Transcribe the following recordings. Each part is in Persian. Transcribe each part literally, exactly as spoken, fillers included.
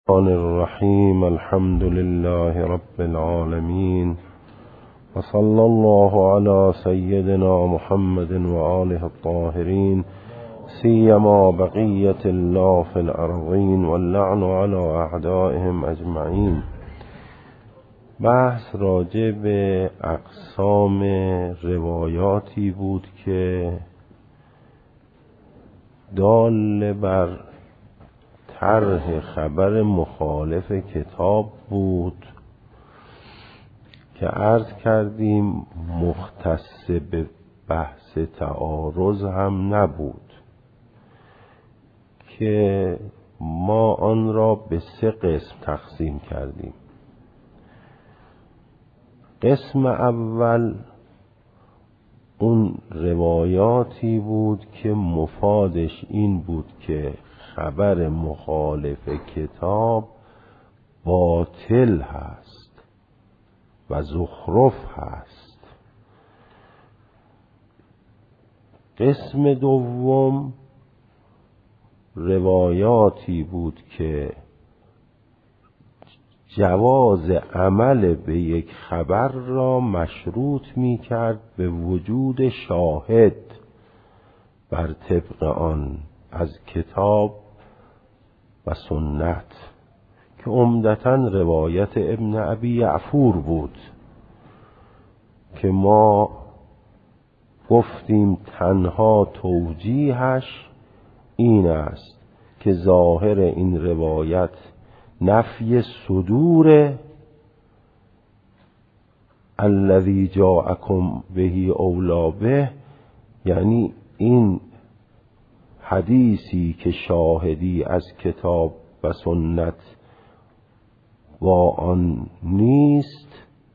الرحمن الرحیم الحمد لله رب العالمین و صلی الله علی سیدنا محمد و آله الطاهرین سیما بقیت الله فی الارضین واللعن علی اعدائهم اجمعین. بحث راجع به اقسام روایاتی بود که دال بر طرح خبر مخالف کتاب بود که عرض کردیم مختص به بحث تعارض هم نبود که ما آن را به سه قسم تقسیم کردیم. قسم اول اون روایاتی بود که مفادش این بود که خبر مخالف کتاب باطل هست و زخرف هست. قسم دوم روایاتی بود که جواز عمل به یک خبر را مشروط می کرد به وجود شاهد بر طبق آن از کتاب و سنت که عمدتاً روایت ابن ابی یعفور بود که ما گفتیم تنها توجیهش این است که ظاهر این روایت نفی صدور الذی جاءکم بهی اولی به، یعنی این حدیثی که شاهدی از کتاب و سنت با آن نیست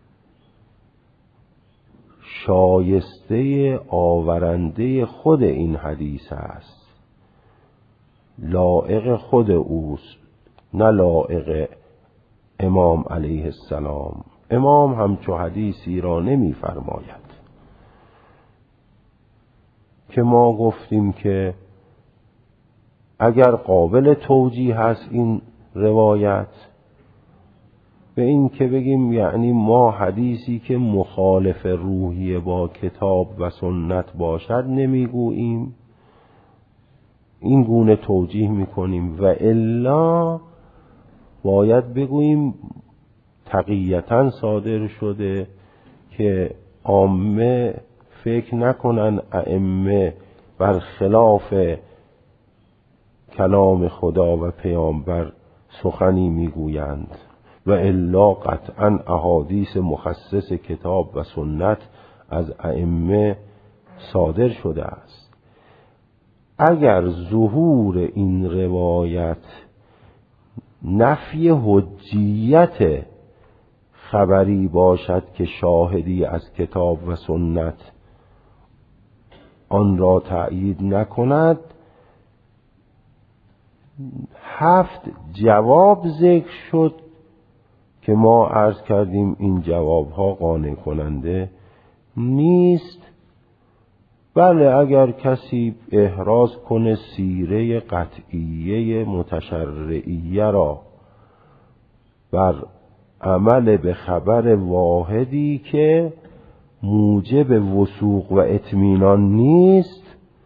شایسته آورنده خود این حدیث است، لایق خود اوست، نه لایق امام علیه السلام. امام همچو حدیثی را نمی فرماید که ما گفتیم که اگر قابل توجیه هست این روایت به این که بگیم یعنی ما حدیثی که مخالف روحیه با کتاب و سنت باشد نمیگوییم، این گونه توجیه میکنیم، و الا باید بگوییم تقییتاً صادر شده که عامه فکر نکنن ائمه بر خلاف کلام خدا و پیامبر سخنی میگویند، و الا قطعاً احادیث مخصص کتاب و سنت از ائمه صادر شده است. اگر ظهور این روایت نفی حجیت خبری باشد که شاهدی از کتاب و سنت آن را تأیید نکند، هفت جواب ذکر شد که ما عرض کردیم این جوابها قانع کننده نیست. بله اگر کسی احراز کنه سیره قطعیه متشرعیه را بر عمل به خبر واحدی که موجب وثوق و اطمینان نیست،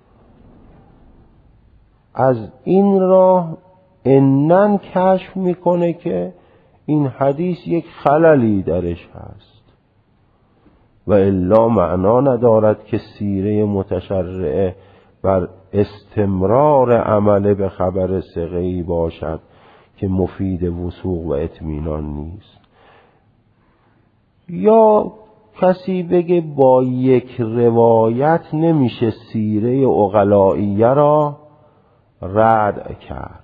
از این راه انن کشف میکنه که این حدیث یک خللی درش هست، و الا معنا ندارد که سیره متشرعه بر استمرار عمل به خبر ثقه‌ای باشد که مفید وثوق و اطمینان نیست. یا کسی بگه با یک روایت نمیشه سیره عقلائیه را رد کرد،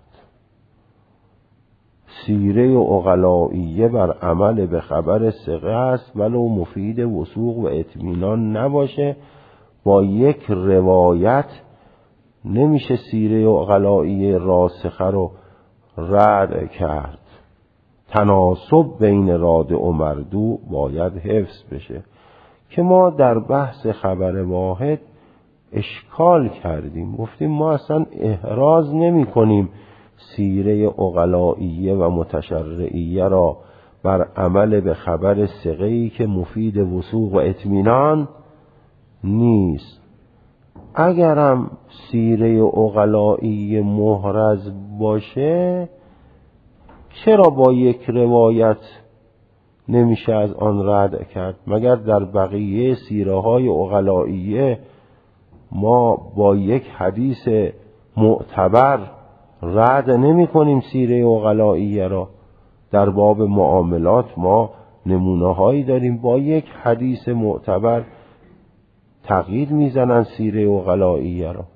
سیره عقلائیه بر عمل به خبر ثقه است ولو مفید وثوق و اطمینان نباشه، با یک روایت نمیشه سیره عقلائیه راسخه رو رد کرد. تناسب بین رادع و مردوع باید حفظ بشه که ما در بحث خبر واحد اشکال کردیم، گفتیم ما اصلا احراز نمی کنیم سیره عقلائیه و متشرعیه را بر عمل به خبر ثقه‌ای که مفید وثوق و اطمینان نیست. اگرم سیره عقلائیه محرز باشه، چرا با یک روایت نمیشه از آن رد کرد؟ مگر در بقیه سیره های عقلائیه ما با یک حدیث معتبر رد نمی کنیم سیره عقلائیه را؟ در باب معاملات ما نمونه هایی داریم با یک حدیث معتبر تقیید میزنن سیره عقلائیه را.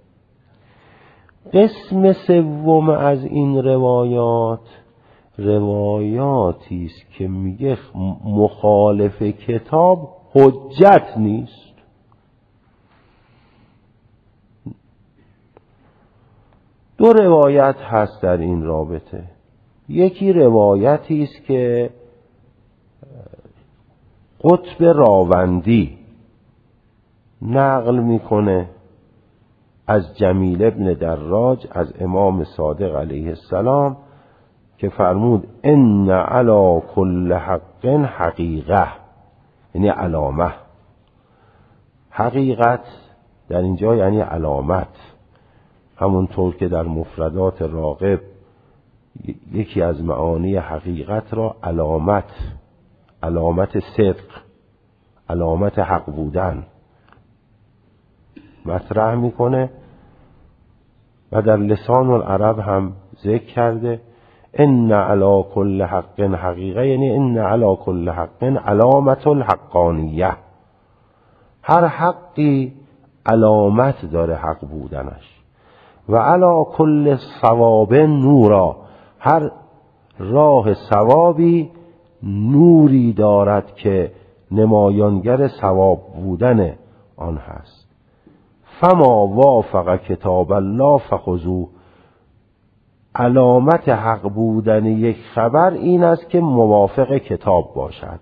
قسم سوم از این روایات روایاتی است که میگه مخالف کتاب حجت نیست. دو روایت هست در این رابطه. یکی روایتی است که قطب راوندی نقل میکنه از جمیل ابن دراج از امام صادق علیه السلام که فرمود ان علی کل حق حقیقه، یعنی علامه. حقیقت در اینجا یعنی علامت، همونطور که در مفردات راغب یکی از معانی حقیقت را علامت، علامت صدق، علامت حق بودن مطرح میکنه و در لسان العرب هم ذکر کرده ان علی کل حق حقیقه، یعنی ان علی کل حق علامت الحقانیه. هر حقی علامت داره حق بودنش. و علی کل صواب نورا، هر راه صوابی نوری دارد که نمایانگر صواب بودن آن هست. فما وافق کتاب الله فخذوه، علامت حق بودن یک خبر این است که موافق کتاب باشد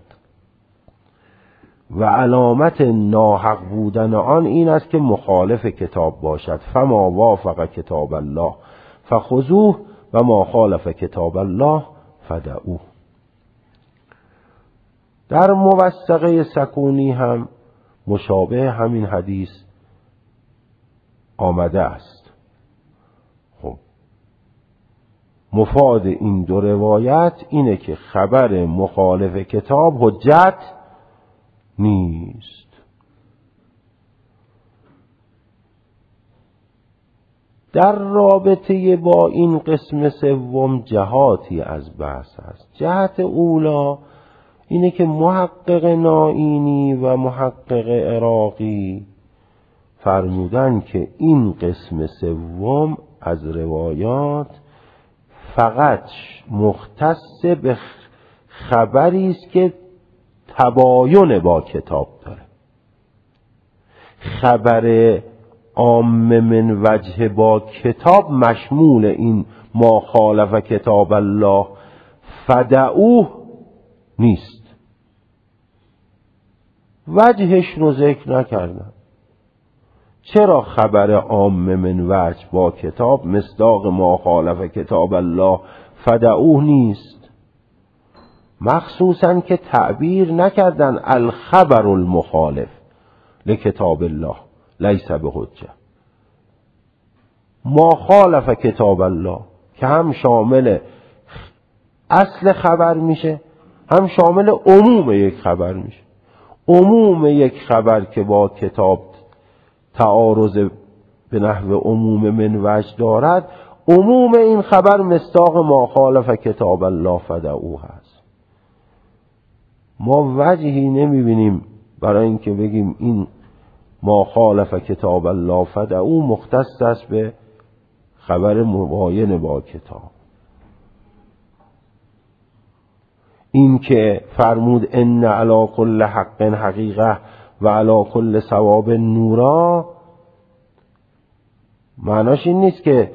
و علامت ناحق بودن آن این است که مخالف کتاب باشد. فما وافق کتاب الله فخذوه و ما خالف کتاب الله فدعوه. در موثقه سکونی هم مشابه همین حدیث آمده است. خب مفاد این دو روایت اینه که خبر مخالف کتاب حجت نیست. در رابطه با این قسم سوم جهاتی از بحث است. جهت اولا اینه که محقق نائینی و محقق عراقی فرمودن که این قسم سوم از روایات فقط مختص به خبری است که تباین با کتاب داره. خبر عام من وجه با کتاب مشمول این ما خالف کتاب الله فدعوه نیست. وجهش رو ذکر نکردن. چرا خبر عام من وجه با کتاب مصداق ما خالف کتاب الله فدعوه نیست؟ مخصوصا که تعبیر نکردن الخبر المخالف لکتاب الله لیس بحجه. ما خالف کتاب الله که هم شامل اصل خبر میشه هم شامل عموم یک خبر میشه. عموم یک خبر که با کتاب تعارض به نحو عموم من وجه دارد، عموم این خبر مصداق ما خالف کتاب الله فدعوه هست. ما وجهی نمیبینیم برای اینکه بگیم این ما خالف کتاب الله فدعوه مختص است به خبر مباین با کتاب. این که فرمود ان علی کل حق حقیقه و علی کل ثواب نورا، معناش این نیست که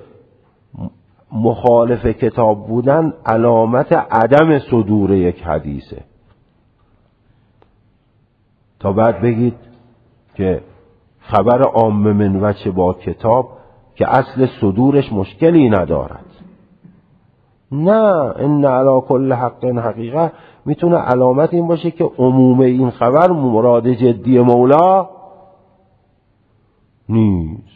مخالف کتاب بودن علامت عدم صدور یک حدیثه تا بعد بگید که خبر عام من وجه با کتاب که اصل صدورش مشکلی ندارد. نه، ان علی کل حق حقیقه میتونه علامت این باشه که عموم این خبر مراد جدی مولا نیست.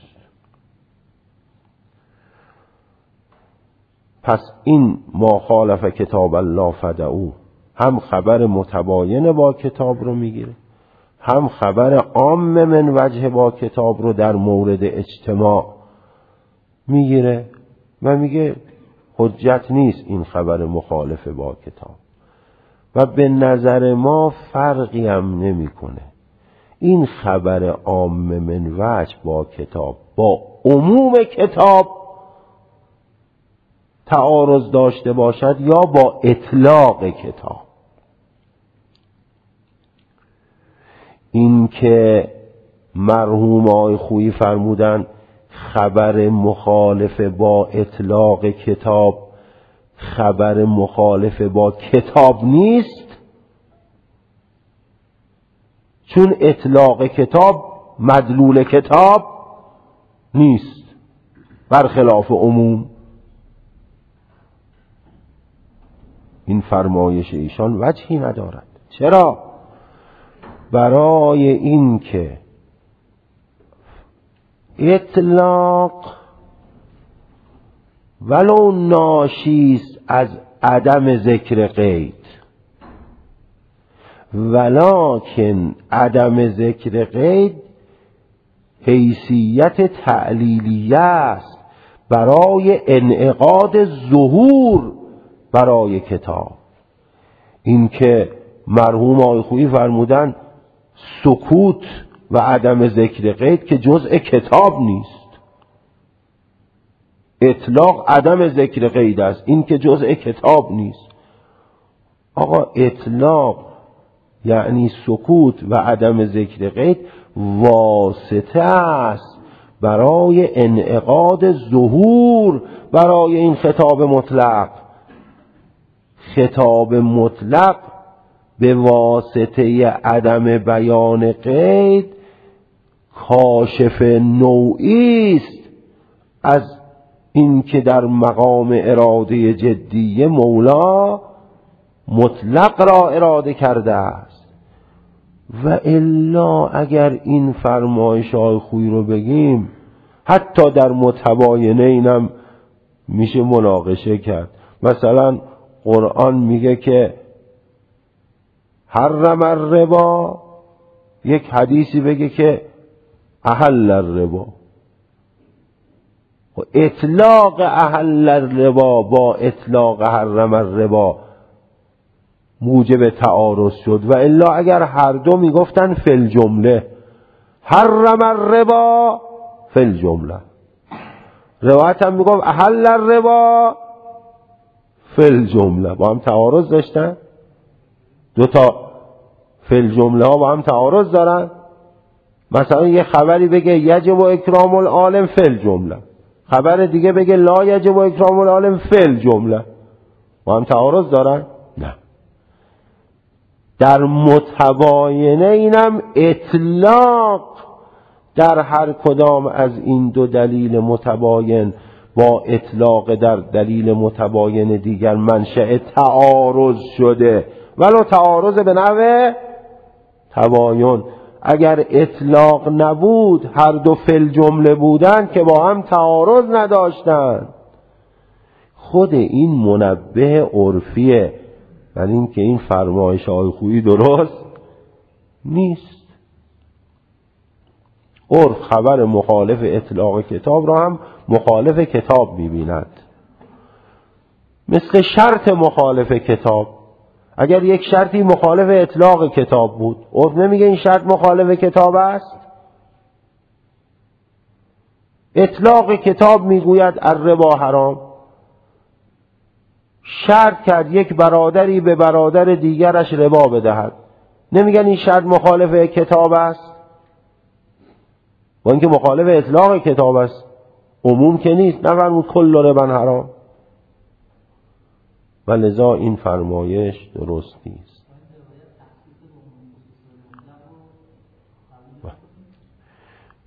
پس این ما خالف کتاب الله فدعو هم خبر متباین با کتاب رو میگیره، هم خبر عام من وجه با کتاب رو در مورد اجتماع میگیره و میگه حجت نیست این خبر مخالف با کتاب. و به نظر ما فرقی هم نمیکنه این خبر عام من وجه با کتاب با عموم کتاب تعارض داشته باشد یا با اطلاق کتاب. این که مرحوم آقای خویی فرمودن خبر مخالف با اطلاق کتاب خبر مخالف با کتاب نیست، چون اطلاق کتاب مدلول کتاب نیست، برخلاف عموم. این فرمایش ایشان وجهی ندارد. چرا؟ برای این که اطلاق ولو ناشیست از عدم ذکر قید، ولکن عدم ذکر قید حیثیت تعلیلیه است برای انعقاد ظهور برای کتاب. این که مرحوم آقای خویی فرمودن سکوت و عدم ذکر قید که جزء کتاب نیست، اطلاق عدم ذکر قید است، این که جزء کتاب نیست. آقا اطلاق یعنی سکوت و عدم ذکر قید واسطه است برای انعقاد ظهور برای این خطاب مطلق. خطاب مطلق به واسطه عدم بیان قید کاشف نوعی است از این که در مقام اراده جدی مولا مطلق را اراده کرده است. و الا اگر این فرمایش های خویی رو بگیم حتی در متباینین هم میشه مناقشه کرد. مثلا قرآن میگه که حرم الربا، یک حدیثی بگه که احل الربا. و اطلاق احل الربا با اطلاق حرم الربا موجب تعارض شد. و الا اگر هر دو میگفتن فی الجمله حرم الربا فی الجمله، روایت هم میگفت احل الربا فی الجمله، با هم تعارض داشتن؟ دو تا فی الجمله ها با هم تعارض دارن؟ مثلا یه خبری بگه یجب اکرام العالم فی الجمله، خبر دیگه بگه لا یجب اکرام العالم فی الجمله، با هم تعارض دارن؟ نه. در متباینه اینم اطلاق در هر کدام از این دو دلیل متباین با اطلاق در دلیل متباین دیگر منشأ تعارض شده، ولو تعارض به نوع تباین. اگر اطلاق نبود هر دو فل جمله بودن که با هم تعارض نداشتن. خود این منبه عرفیه ولی این که این فرمایش های خویی درست نیست. عرف خبر مخالف اطلاق کتاب را هم مخالف کتاب می‌بیند. مثل شرط مخالف کتاب، اگر یک شرطی مخالف اطلاق کتاب بود عرف نمیگه این شرط مخالف کتاب است. اطلاق کتاب میگوید الربا حرام، شرط کرد یک برادری به برادر دیگرش ربا بدهد، نمیگن این شرط مخالف کتاب است، با اینکه مخالف اطلاق کتاب است، عموم که نیست، نفرمود کل ربا حرام. و لذا این فرمایش درست نیست.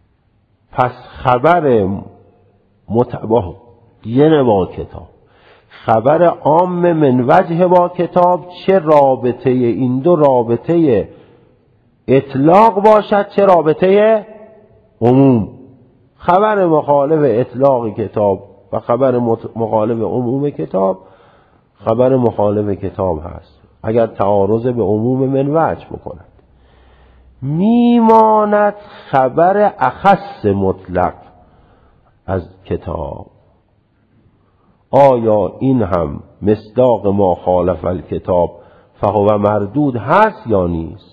پس خبر متباین با کتاب، خبر عام من وجه با کتاب چه رابطه این دو رابطه اطلاق باشد چه رابطه عموم. خبر مخالف اطلاق کتاب و خبر مخالف عموم کتاب خبر مخالف کتاب هست اگر تعارض به عموم من وجه بکند. میماند خبر اخص مطلق از کتاب. آیا این هم مصداق ما خالف الکتاب فهو مردود هست یا نیست؟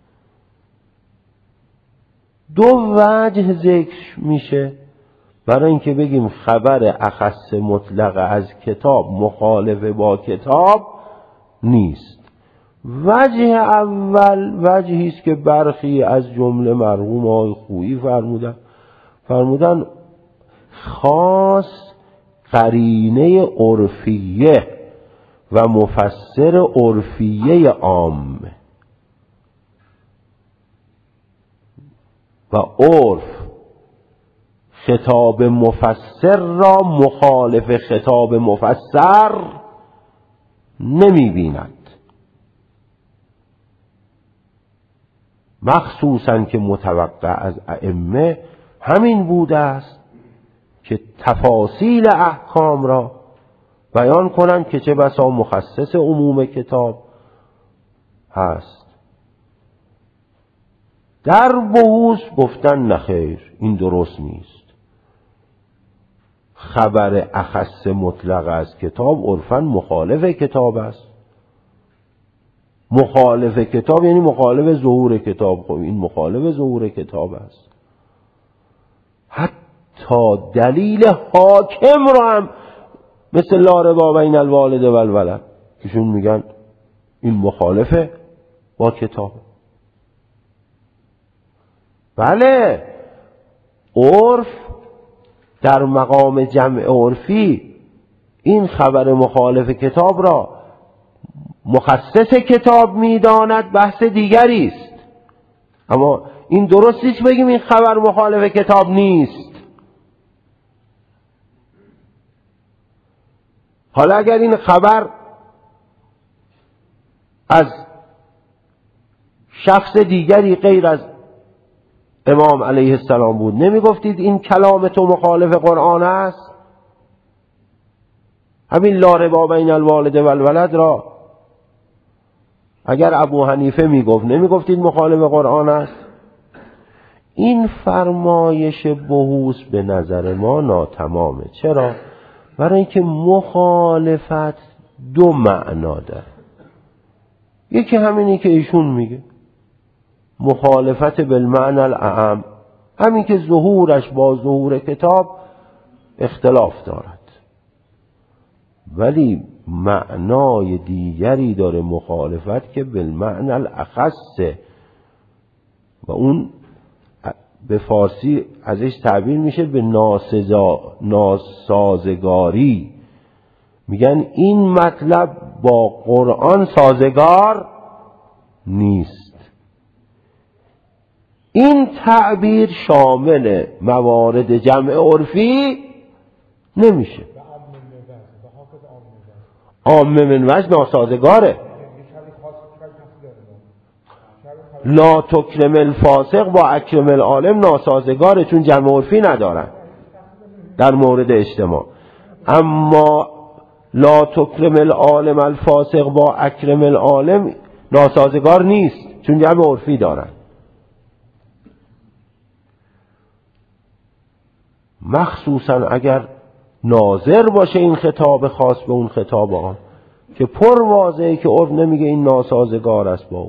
دو وجه ذکر میشه برای اینکه بگیم خبر اخص مطلق از کتاب مخالف با کتاب نیست. وجه اول وجهی است که برخی از جمله مرحوم آقای خویی فرمودن فرمودن خاص قرینه عرفیه و مفسر عرفیه عام و عرف خطاب مفسر را مخالف خطاب مفسر نمی بیند، مخصوصاً که متوقع از ائمه همین بوده است که تفاصیل احکام را بیان کنند که چه بسا مخصص عموم کتاب هست. در بحوث گفتن نخیر، این درست نیست. خبر اخص مطلق از کتاب عرفاً مخالف کتاب است. مخالف کتاب یعنی مخالف ظهور کتاب. خب این مخالف ظهور کتاب است. حتی دلیل حاکم را هم مثل لا ربا بین الوالد و الولد ایشون میگن این مخالفه با کتاب. بله، عرف در مقام جمع عرفی این خبر مخالف کتاب را مخصص کتاب میداند، بحث دیگری است. اما این درست نیست بگیم این خبر مخالف کتاب نیست. حالا اگر این خبر از شخص دیگری غیر از امام علیه السلام بود، نمی گفتید این کلام تو مخالف قرآن است؟ همین لا ربا بین الوالد و الولد را اگر ابو حنیفه می گفت نمی گفتید مخالف قرآن است؟ این فرمایش بحوث به نظر ما ناتمامه. چرا؟ برای اینکه مخالفت دو معنا داره. یکی همینی که ایشون میگه، مخالفت بالمعنی الاعم، همین که ظهورش با ظهور کتاب اختلاف دارد، ولی معنای دیگری داره مخالفت که بالمعنی الاخصه و اون به فارسی ازش تعبیر میشه به ناسزا ناسازگاری. میگن این مطلب با قرآن سازگار نیست. این تعبیر شامل موارد جمع عرفی نمیشه. عام من وجه ناسازگاره. لا تکرم الفاسق با اکرم العالم ناسازگاره، چون جمع عرفی ندارن در مورد اجتماع. اما لا تکرم العالم الفاسق با اکرم العالم ناسازگار نیست، چون جمع عرفی دارن. مخصوصا اگر ناظر باشه این خطاب خاص به اون خطاب آن که پر واضحه که عرف نمیگه این ناسازگار است با او،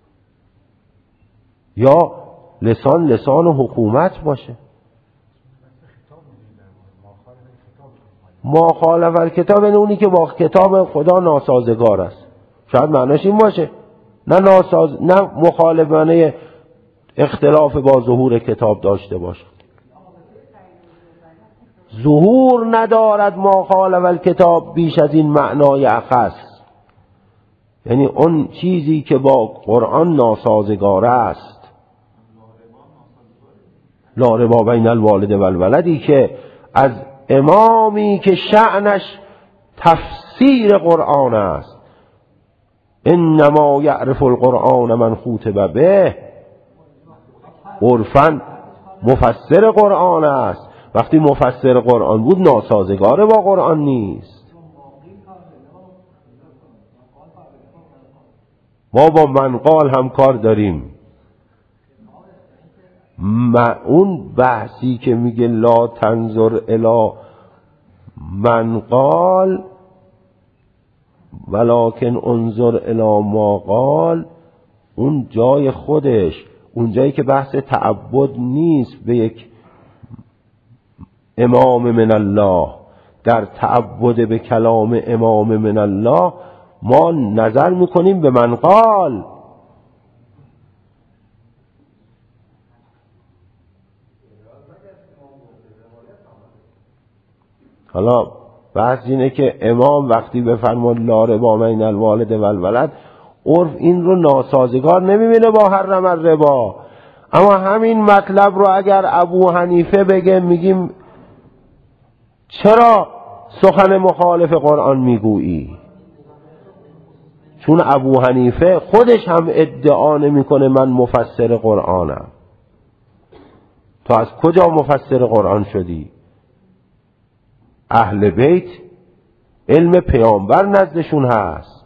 یا لسان لسان حکومت باشه. ما خالف الکتاب یعنی اونی که با کتاب خدا ناسازگار است. شاید معناش این باشه، نه ناساز نه مخالف معنی اختلاف با ظهور کتاب داشته باشه. ظهور ندارد ما خالف الکتاب بیش از این معنای اخص، یعنی اون چیزی که با قرآن ناسازگار است. لا ربا بین الوالد و الولدی که از امامی که شأنش تفسیر قرآن است. انما یعرف القرآن من خوطب به، عرفاً مفسر قرآن است. وقتی مفسر قرآن بود ناسازگار با قرآن نیست. ما با منقال هم کار داریم. ما اون بحثی که میگه لا تنظر الی منقال ولکن انظر الی ما قال، اون جای خودش، اون جایی که بحث تعبد نیست به یک امام من الله، در تعبد به کلام امام من الله ما نظر میکنیم به منقال. حالا بحث اینه که امام وقتی بفرماد لا ربا بین الوالد و الولد، عرف این رو ناسازگار نمیبینه با حرم الربا. اما همین مطلب رو اگر ابو حنیفه بگه میگیم چرا سخن مخالف قرآن میگویی؟ چون ابو حنیفه خودش هم ادعا نمیکنه من مفسر قرآنم. تو از کجا مفسر قرآن شدی؟ اهل بیت علم پیامبر نزدشون هست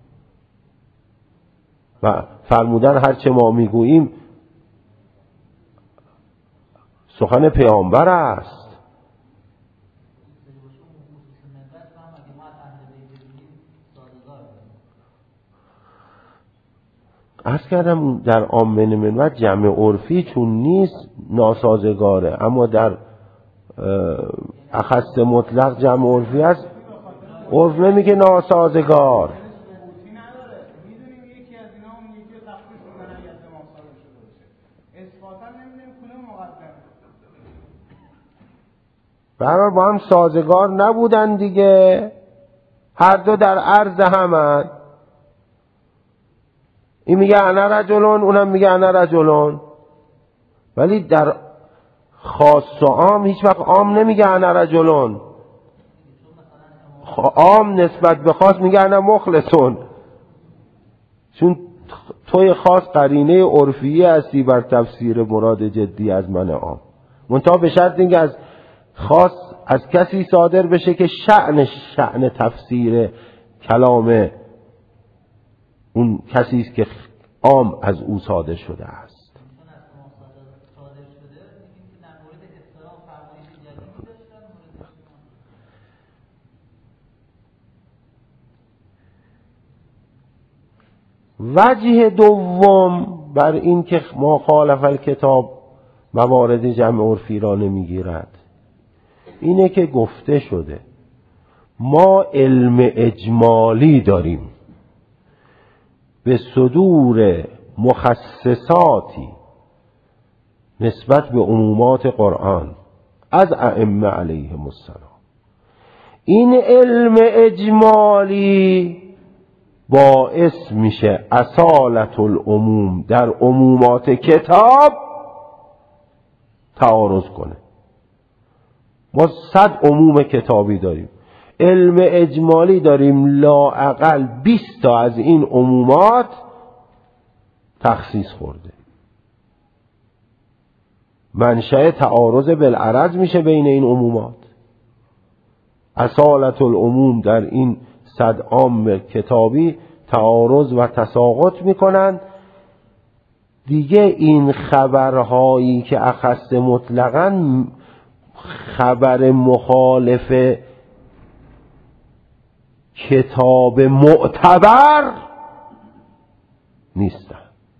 و فرمودن هر چه ما میگوییم سخن پیامبر است. عرض کردم در عامه منوت جمع عرفی چون نیست ناسازگاره، اما در اخص مطلق جمع عرفی است، عرف نمیگه ناسازگار. برای با هم سازگار نبودن دیگه، هر دو در عرض همن. این میگه انا رجلون، اونم میگه انا رجلون، ولی در خاص و عام هیچ وقت عام نمیگه انا رجلون، عام نسبت به خاص میگه انا مخلصون، چون توی خاص قرینه عرفیه هستی بر تفسیر مراد جدی از من عام. منتها به شرط اینکه از خاص از کسی صادر بشه که شأنش شأن تفسیر کلام اون کسی است که عام از او صادر شده است. وجه دوم بر این که ما خالف الکتاب موارد جمع عرفی را نمیگیرد اینه که گفته شده ما علم اجمالی داریم به صدور مخصصاتی نسبت به عمومات قرآن از ائمه علیهم السلام. این علم اجمالی باعث میشه اصالت العموم در عمومات کتاب تعارض کنه. ما صد عموم کتابی داریم، علم اجمالی داریم لااقل بیست تا از این عمومات تخصیص خورده. منشأ تعارض بالعرض میشه بین این عمومات. اصالت العموم در این صد عام کتابی تعارض و تساقط میکنن دیگه. این خبرهایی که اخص مطلقاً خبر مخالف کتاب معتبر نیستن،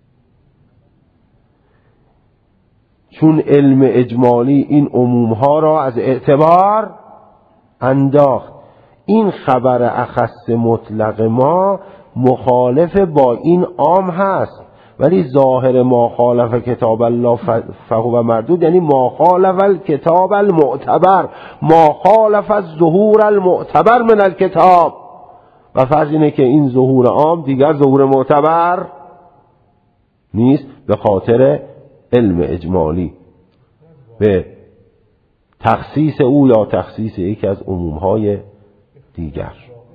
چون علم اجمالی این عمومها را از اعتبار انداخت. این خبر اخص مطلق ما مخالف با این عام هست، ولی ظاهر ما خالف کتاب الله فهو مردود، یعنی ما خالف الکتاب المعتبر، ما خالف الظهور المعتبر من الکتاب. و فرض اینه که این ظهور عام دیگر ظهور معتبر نیست به خاطر علم اجمالی به تخصیص او یا تخصیص یکی از عمومهای دیگر.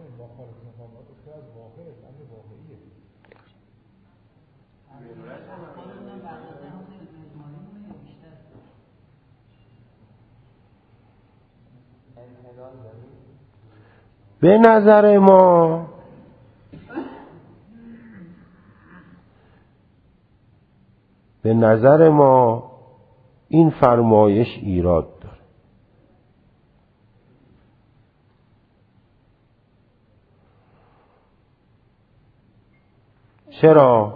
به نظر ما به نظر ما این فرمایش ایراد داره. چرا؟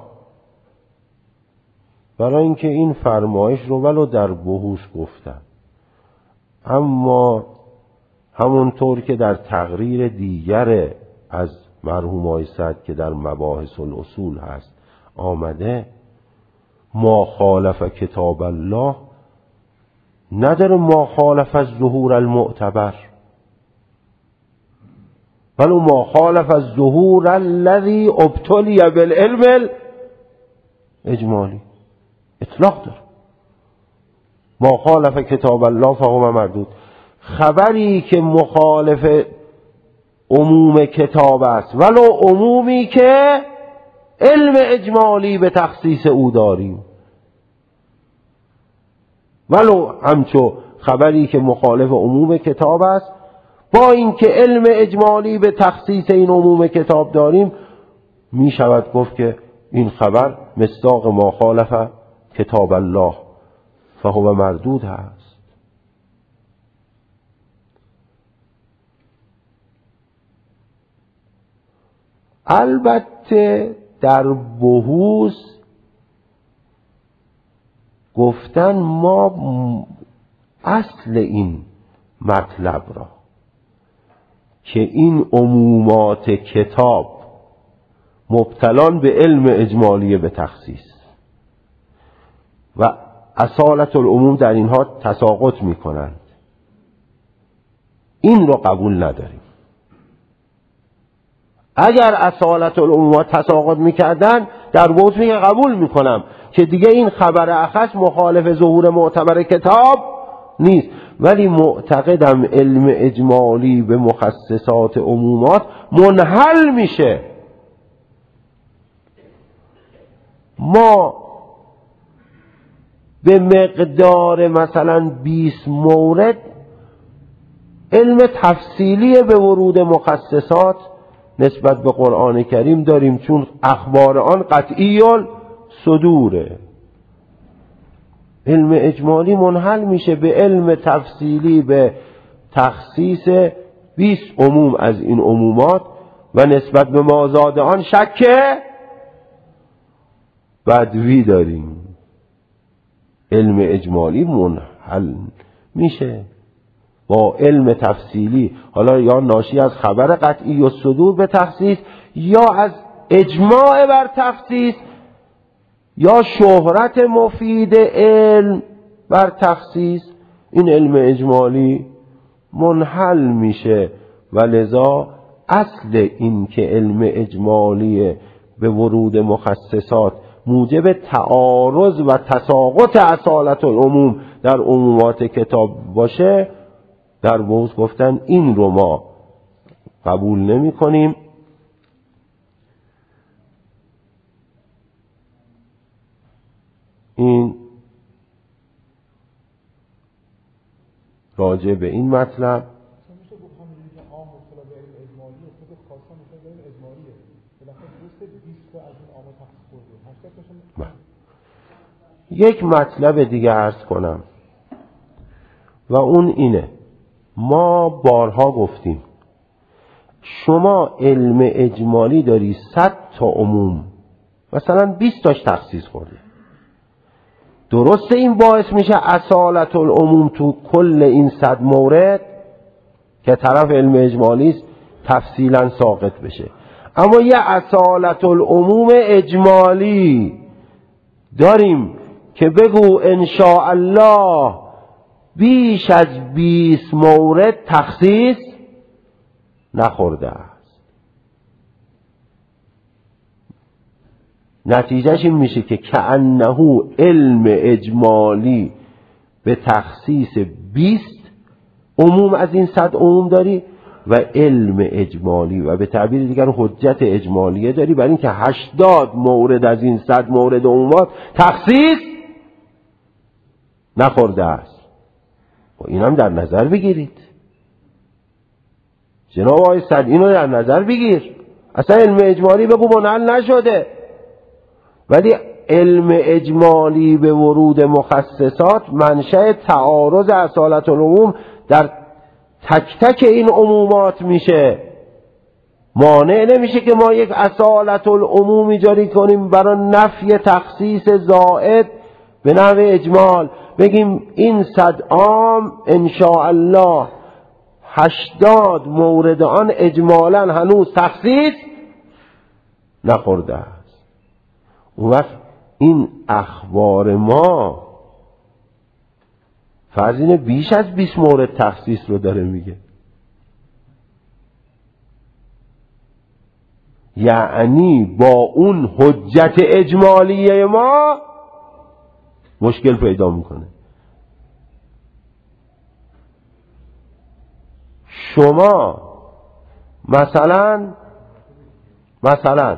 برای اینکه این فرمایش رو ولو در بحوث گفتن، اما همونطور که در تقریر دیگر از مرحوم آقای سعد که در مباحث الاصول هست آمده، ما خالف کتاب الله نداره ما خالف از ظهور المعتبر، ولو ما خالف از ظهور الذی ابتلی بالعلم اجمالی، اطلاق داره. ما خالف کتاب الله فهو مردود. خبری که مخالف عموم کتاب است ولو عمومی که علم اجمالی به تخصیص او داریم، ولو همچو خبری که مخالف عموم کتاب است با اینکه علم اجمالی به تخصیص این عموم کتاب داریم، می شود گفت که این خبر مصداق ما خالف کتاب الله فهو مردود هست. البته در بحوث گفتن ما اصل این مطلب را که این عمومات کتاب مبتلان به علم اجمالی به تخصیص و اصالت العموم در اینها تساقط می کنند، این را قبول نداریم. اگر اصالت العموم تساقط میکردن در بحث میگه قبول میکنم که دیگه این خبر اخص مخالف ظهور معتبر کتاب نیست، ولی معتقدم علم اجمالی به مخصصات عمومات منحل میشه. ما به مقدار مثلا بیست مورد علم تفصیلی به ورود مخصصات نسبت به قرآن کریم داریم، چون اخبار آن قطعی صدوره. علم اجمالی منحل میشه به علم تفصیلی به تخصیص بیست عموم از این عمومات و نسبت به مازاد آن شک بدوی داریم. علم اجمالی منحل میشه با علم تفصیلی، حالا یا ناشی از خبر قطعی و صدور به تخصیص یا از اجماع بر تخصیص یا شهرت مفید علم بر تخصیص. این علم اجمالی منحل میشه و لذا اصل این که علم اجمالی به ورود مخصصات موجب تعارض و تساقط اصالت العموم در عمومات کتاب باشه، در بحث گفتن این رو ما قبول نمی کنیم. این راجع به این مطلب یک مطلب دیگه عرض کنم و اون اینه، ما بارها گفتیم شما علم اجمالی داری صد تا عموم مثلا بیست تاش تخصیص خورده، درسته این باعث میشه اصالت العموم تو کل این صد مورد که طرف علم اجمالی است تفصیلا ساقط بشه، اما یه اصالت العموم اجمالی داریم که بگو انشاءالله بیش از بیست مورد تخصیص نخورده است. نتیجهش این میشه که کأنه علم اجمالی به تخصیص بیست عموم از این صد عموم داری و علم اجمالی و به تعبیر دیگر حجت اجمالیه داری برای اینکه هشتاد مورد از این صد مورد عمومات تخصیص نخورده است. و اینم در نظر بگیرید جناب آقای صد، اینو در نظر بگیر. اصلا علم اجمالی بگو منحل نشده، ولی علم اجمالی به ورود مخصصات منشأ تعارض اصالت العموم در تک تک این عمومات میشه. مانع نمیشه که ما یک اصالت العموم ایجاد کنیم برای نفی تخصیص زائد به نحو اجمال، بگیم این صد عام انشاءالله هشتاد مورد آن اجمالا هنوز تخصیص نخورده است. اون وقت این اخبار ما فرض اینه بیش از بیست مورد تخصیص رو داره میگه، یعنی با اون حجت اجمالیه ما مشکل پیدا میکنه. شما مثلا مثلا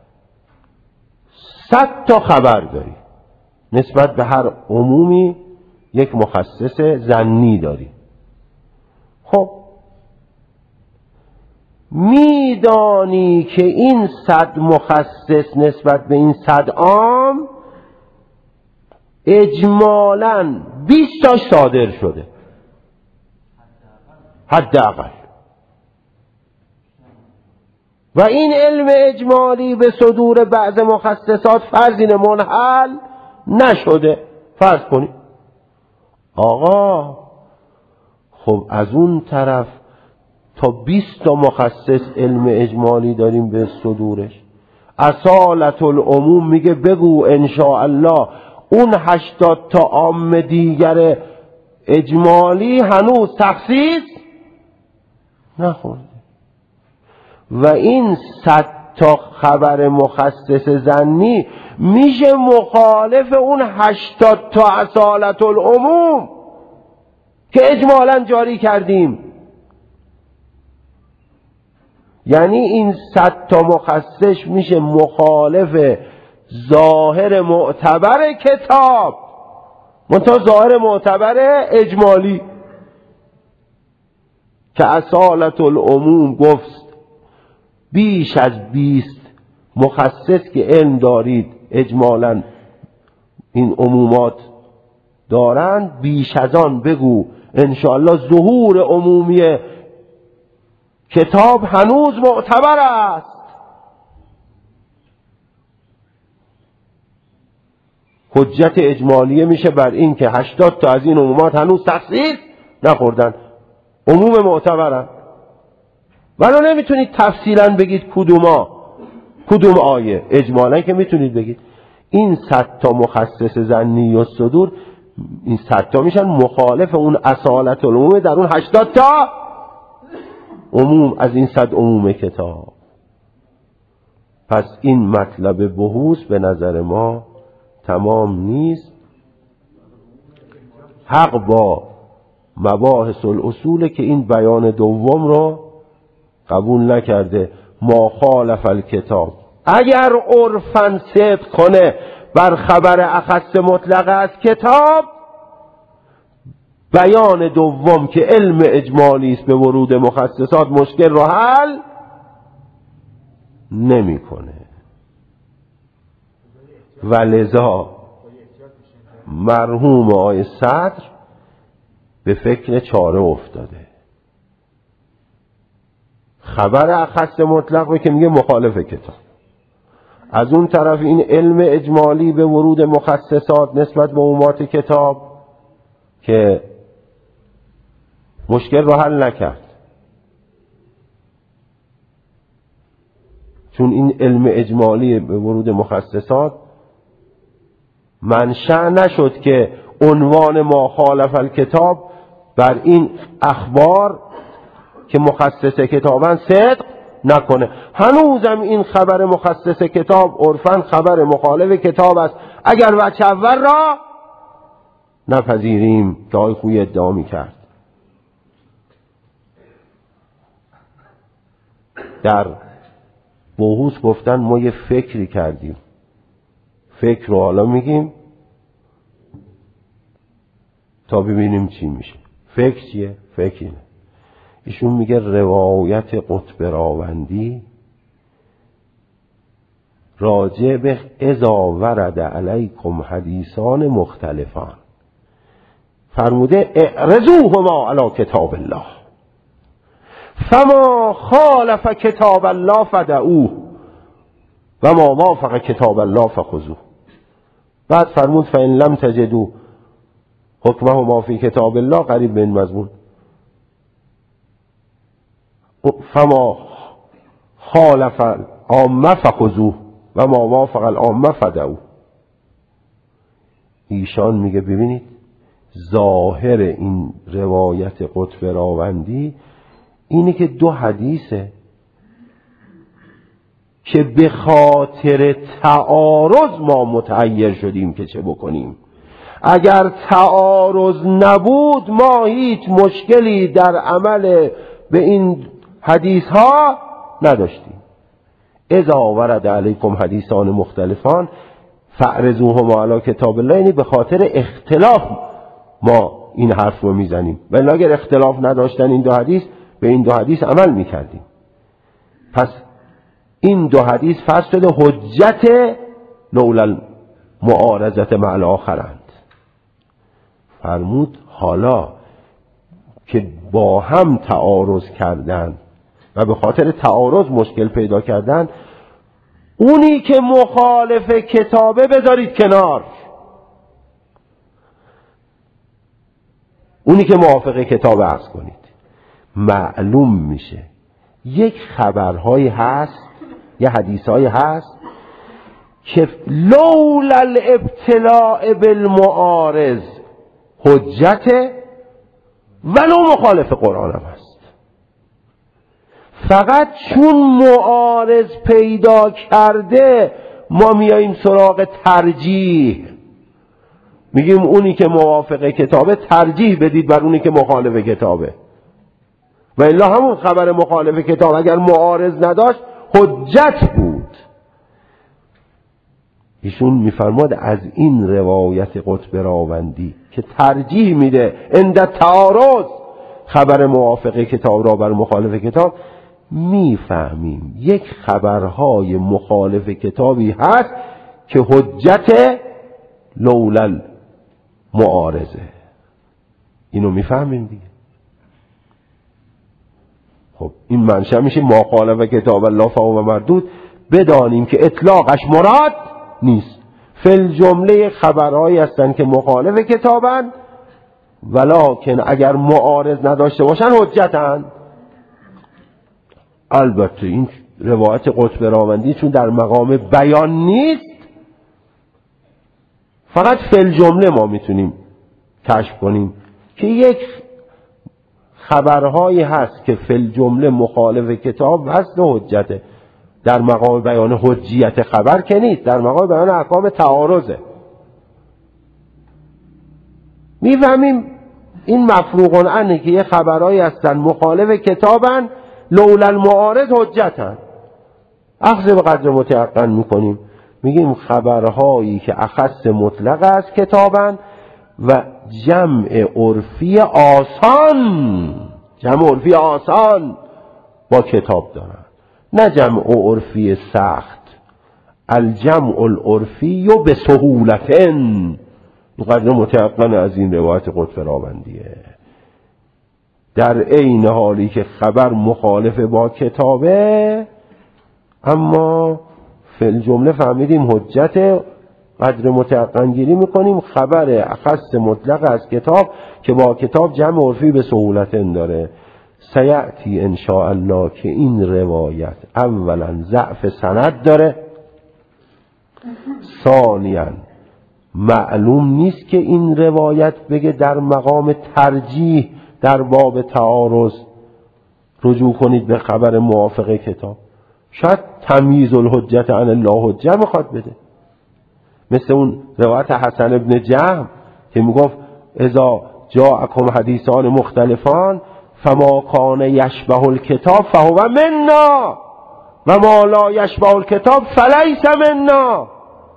صد تا خبر داری، نسبت به هر عمومی یک مخصص ظنی داری. خب میدانی که این صد مخصص نسبت به این صد عام اجمالاً بیست تاش صادر شده حداقل، و این علم اجمالی به صدور بعض مخصصات فرضین منحل نشده. فرض کنید آقا خب از اون طرف تا بیست تا مخصص علم اجمالی داریم به صدورش. اصالت العموم میگه بگو انشاءالله اون هشتاد تا عام دیگر اجمالی هنوز تخصیص نخورده، و این صد تا خبر مخصص ظنی میشه مخالف اون هشتاد تا اصالت العموم که اجمالا جاری کردیم. یعنی این صد تا مخصص میشه مخالف ظاهر معتبر کتاب، منتها ظاهر معتبر اجمالی که اصالت العموم گفت بیش از بیست مخصص که علم دارید اجمالا این عمومات دارند، بیش از آن بگو انشاءالله ظهور عمومی کتاب هنوز معتبر است. حجت اجمالیه میشه بر این که هشتاد تا از این عمومات هنوز تخصیص نخوردن، عموم معتبرن. ولی نمیتونید تفصیلا بگید کدوما کدوم آیه، اجمالا که میتونید بگید این صد تا مخصص ظنی و صدور، این صد تا میشن مخالف اون اصالت العموم در اون هشتاد تا عموم از این صد عموم کتاب. پس این مطلب بحوث به نظر ما تمام نیست. حق با مباحث الاصول که این بیان دوم رو قبول نکرده، ما خالف الکتاب. اگر عرفاً صدق کنه بر خبر اخص مطلقه از کتاب، بیان دوم که علم اجمالی است به ورود مخصصات مشکل رو حل نمیکنه. ولذا مرحوم آقای صدر به فکر چاره افتاده. خبر اخص مطلق رو که میگه مخالف کتاب، از اون طرف این علم اجمالی به ورود مخصصات نسبت به عمومات کتاب که مشکل رو حل نکرد، چون این علم اجمالی به ورود مخصصات منشأ نشد که عنوان ما خالف الکتاب بر این اخبار که مخصص کتابن صدق نکنه. هنوزم این خبر مخصص کتاب عرفاً خبر مخالف کتاب است، اگر وجه اول را نپذیریم که آقای خویی ادعا می‌کرد. در بحوث گفتن ما یه فکری کردیم، فکر رو حالا میگیم تا ببینیم چی میشه. فکر چیه؟ فکر اینه. ایشون میگه روایت قطب راوندی راجع به اذا ورد علیکم حدیثان مختلفان فرموده اعرضوهما علی کتاب الله فما خالف کتاب الله فدعوه و ما وافق کتاب الله فخذوه. بعد فرمود فإن لم تجدوا حکمه ما فی کتاب الله قریب به این مضمون فما خالف العامه فخذوه و ما وافق العامه فدعوه. ایشان میگه ببینید ظاهر این روایت قطب راوندی اینه که دو حدیثه که به خاطر تعارض ما متعیر شدیم که چه بکنیم. اگر تعارض نبود ما هیچ مشکلی در عمل به این حدیث ها نداشتیم. اذا ورد علیکم حدیثان مختلفان فاعرضوهما علی کتاب الله، یعنی به خاطر اختلاف ما این حرف رو میزنیم، ولی اگر اختلاف نداشتن این دو حدیث به این دو حدیث عمل میکردیم. پس این دو حدیث فرض شده حجت لولا المعارضه مع الاخرند. فرمود حالا که با هم تعارض کردن و به خاطر تعارض مشکل پیدا کردن، اونی که مخالف کتابه بذارید کنار، اونی که موافق کتابه عرض کنید. معلوم میشه یک خبرهایی هست، یه حدیثهایی هست که لولا الابتلاء بالمعارض حجت ولو مخالف قرآن هم هست. فقط چون معارض پیدا کرده ما میاییم سراغ ترجیح، میگیم اونی که موافق کتابه ترجیح بدید بر اونی که مخالف کتابه. و الا همون خبر مخالف کتاب اگر معارض نداشت حجت بود. ایشون میفرماد از این روایت قطب راوندی که ترجیح میده عند تعارض خبر موافق کتاب را بر مخالف کتاب، میفهمیم یک خبرهای مخالف کتابی هست که حجت لولا معارضه. اینو میفهمیم دیگه. خب این منشأ میشه ما خالف کتاب الله فهو مردود. بدانیم که اطلاقش مراد نیست. فل جمله خبرهایی هستن که مخالف کتابن، ولکن اگر معارض نداشته باشن حجتن. البته این روایت قطب راوندی چون در مقام بیان نیست، فقط فل جمله ما میتونیم کشف کنیم که یک خبرهایی هست که فل جمله مخالف کتاب هست و حجته. در مقام بیان حجیت خبر که نیست، در مقام بیان احکام تعارضه. میفهمیم این مفروغ عنه که یه خبرهایی هستن مخالف کتابن، لولا المعارض حجتن. اخذ به قدر متیقن میکنیم، میگیم خبرهایی که اخص مطلق است کتابن و جمع عرفی آسان، جمع عرفی آسان با کتاب دارن، نه جمع عرفی سخت. الجمع العرفی به سهولتن. قدر متیقن از این روایت قطب راوندیه. در عین حالی که خبر مخالف با کتابه، اما فی الجمله فهمیدیم حجت. قدر متیقن گیری میکنیم خبر اخص مطلق از کتاب که با کتاب جمع عرفی به سهولتن داره. سیأتی ان شاء الله که این روایت اولا ضعف سند داره، ثانیاً معلوم نیست که این روایت بگه در مقام ترجیح در باب تعارض رجوع کنید به خبر موافق کتاب. شاید تمییز الحجت عن الله حجه میخواد بده، مثل اون روایت حسن ابن جهم که میگفت اذا جاءکم حدیثان مختلفان فما کان یشبه الکتاب فهو منا. و ما لا یشبه الکتاب فلیس منا.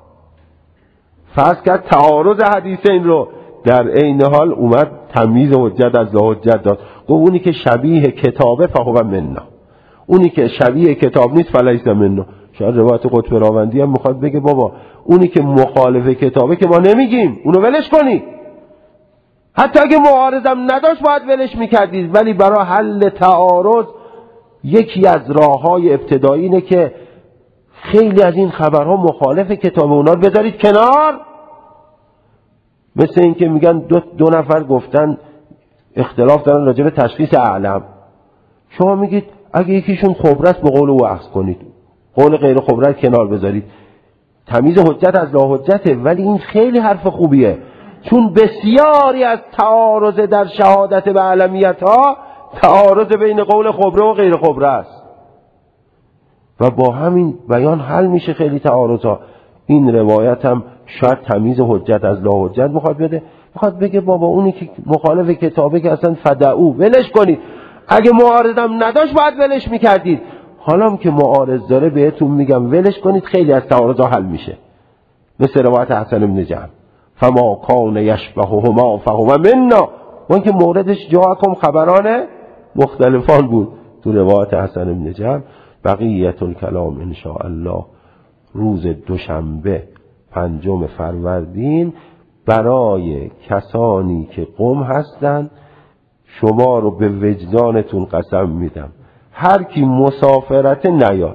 فرض کرد تعارض حدیثین رو در عین حال اومد تمیز حجت از لا حجت داد، گفت اونی که شبیه کتابه فهو منا، اونی که شبیه کتاب نیست فلیس منا. شاید روایت قطب راوندی هم میخواد بگه بابا اونی که مخالف کتابه که ما نمیگیم اونو ولش کنی، حتی اگه معارضم نداشت باید ولش میکردید، ولی برای حل تعارض یکی از راههای ابتدایی اینه که خیلی از این خبرها مخالف کتاب اونا رو بذارید کنار. مثل این که میگن دو, دو نفر گفتن اختلاف دارن راجع به تشخیص اعلم، شما میگید اگه یکیشون خبره است به قول او اخذ کنید، قول غیر خبره کنار بذارید. تمیز حجت از لا حجته، ولی این خیلی حرف خوبیه، چون بسیاری از تعارض در شهادت به علمیت ها تعارض بین قول خبره و غیر خبره است و با همین بیان حل میشه خیلی تعارض ها. این روایت هم شاید تمیز حجت از لا حجت میخواد بده، میخواد بگه بابا اونی که مخالف کتابه که اصلا فدعو ولش کنید، اگه معارضم نداشت باید ولش میکردید، حالا که معارض داره بهتون میگم ولش کنید، خیلی از تعارض ها حل میشه. مثل روایت حسن بن جعفر فما کان یشبههما فهو منا، اون که موردش جاءکم خبران مختلفان بود تو روایت حسن بن جعفر. بقیت الکلام ان شاء الله روز دوشنبه پنجم فروردین برای کسانی که قم هستند. شما رو به وجدانتون قسم میدم هر کی مسافرت نیاد،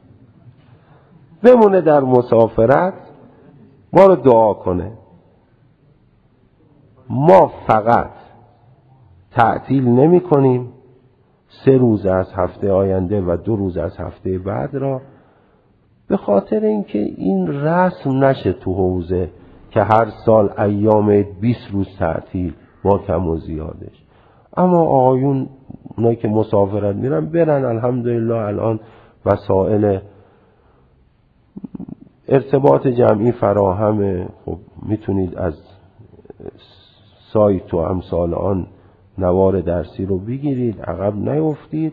بمونه در مسافرت، ما رو دعا کنه. ما فقط تعطیل نمی کنیم، سه روز از هفته آینده و دو روز از هفته بعد را، به خاطر اینکه این رسم نشه تو حوزه که هر سال ایام بیست روز تعطیل با کم و زیادش. اما آقایون اونایی که مسافرت میرن برن، الحمدلله الان وسایل ارتباط جمعی فراهمه، خب میتونید از سایت و امثال آن نوار درسی رو بگیرید، عقب نیفتید.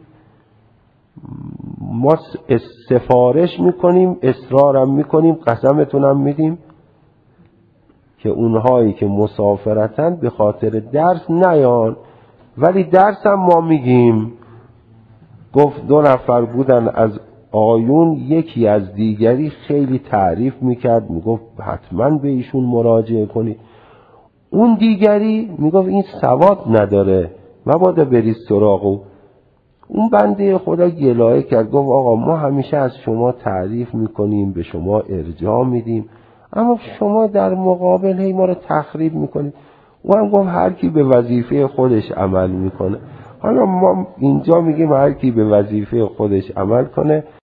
ما سفارش میکنیم، اصرارم میکنیم، قسمتونم میدیم که اونهایی که مسافرتن به خاطر درس نیان، ولی درس هم ما میگیم. گفت دو نفر بودن از آیون، یکی از دیگری خیلی تعریف میکرد، میگفت حتما به ایشون مراجعه کنید. اون دیگری میگفت این سواد نداره مبادا برید سراغو. اون بنده خدا گلایه کرد، گفت آقا ما همیشه از شما تعریف میکنیم، به شما ارجاع میدیم، اما شما در مقابل هی ما رو تخریب میکنید. او هم گفت هر کی به وظیفه خودش عمل میکنه. حالا ما اینجا میگیم هر کی به وظیفه خودش عمل کنه.